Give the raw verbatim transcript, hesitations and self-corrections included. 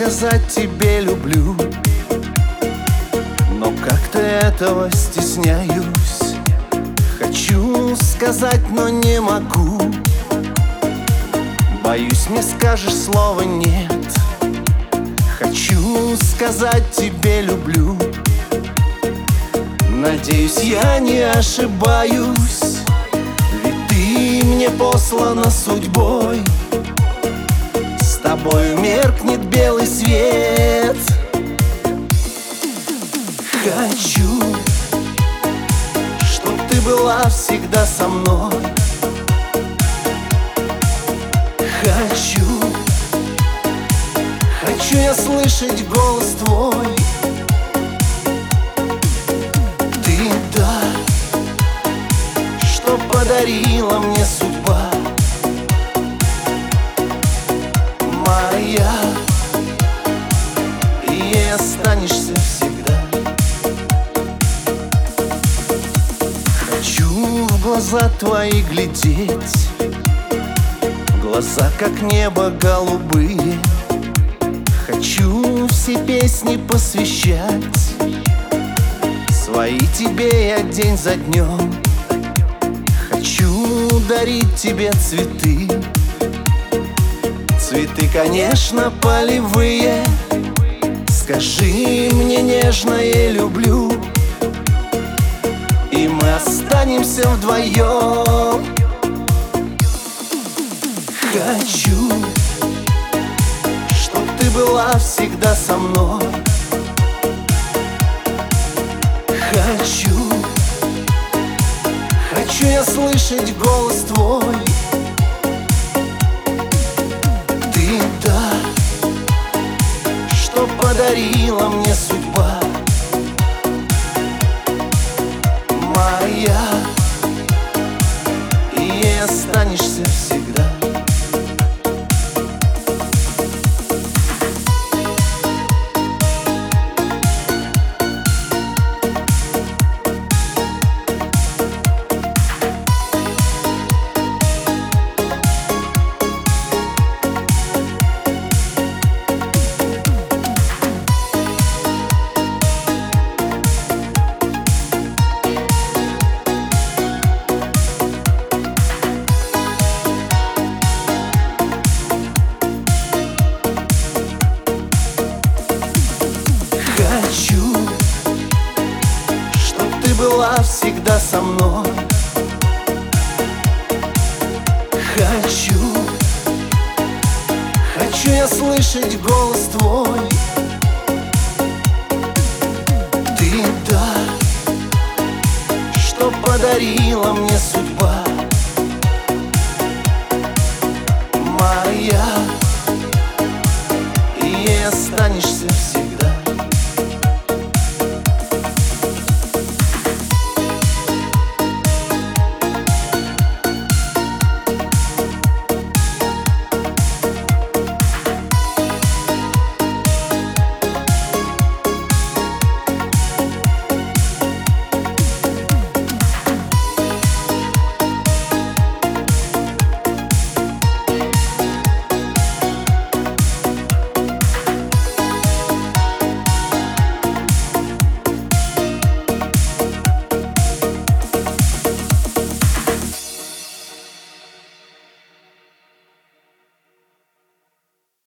сказать тебе люблю, но как-то этого стесняюсь. Хочу сказать, но не могу. Боюсь, мне скажешь слово нет. Хочу сказать тебе люблю. Надеюсь, я не ошибаюсь, ведь ты мне послана судьбой. С тобою меркнет белый свет. Хочу, чтоб ты была всегда со мной. Хочу, хочу я слышать голос твой. Ты дар, что подарила мне судьба моя, и ей останешься всегда. Хочу в глаза твои глядеть, глаза как небо голубые. Хочу все песни посвящать свои тебе я день за днем. Хочу дарить тебе цветы, цветы, конечно, полевые. Скажи мне нежное люблю, и мы останемся вдвоем. Хочу, чтоб ты была всегда со мной. Хочу, хочу я слышать голос твой. Ты дар, что подарила мне судьба моя, и ей останешься всегда. Хочу, чтоб ты была всегда со мной. Хочу, хочу я слышать голос твой. Ты дар, что подарила мне судьба моя, и ей останешься всегда.